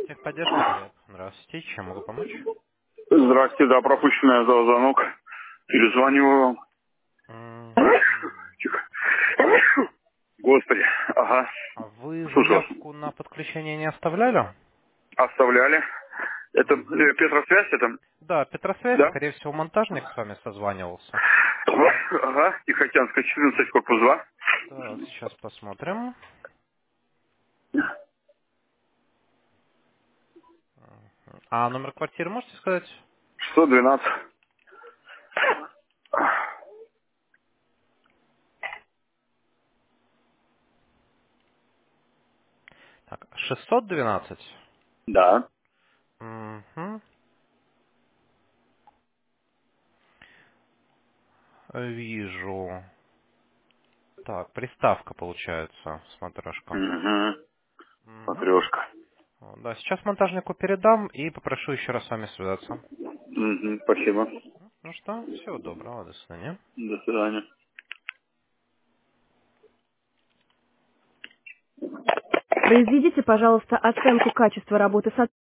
Техподдержка, привет. Здравствуйте, чем могу помочь? Здрасте, да, пропущенный звонок. Перезваниваю вам. Мгм. Тихо. Господи, ага. А вы Слушаю вас. заявку на подключение не оставляли? Оставляли. Это Мгм. Петросвязь, это? Да, Петросвязь, Да? скорее всего, монтажник с вами созванивался. Ага, Тихоокеанская, 14, корпус 2. Так, сейчас посмотрим. А номер квартиры можете сказать? 612. Так, 612. Да. Угу. Вижу. Так, приставка получается, смотрешка. Угу. Угу. Матрешка. Да, сейчас монтажнику передам и попрошу еще раз с вами связаться. Угу. Спасибо. Ну что, всего доброго, до свидания. До свидания. Произведите, пожалуйста, оценку качества работы сотрудника.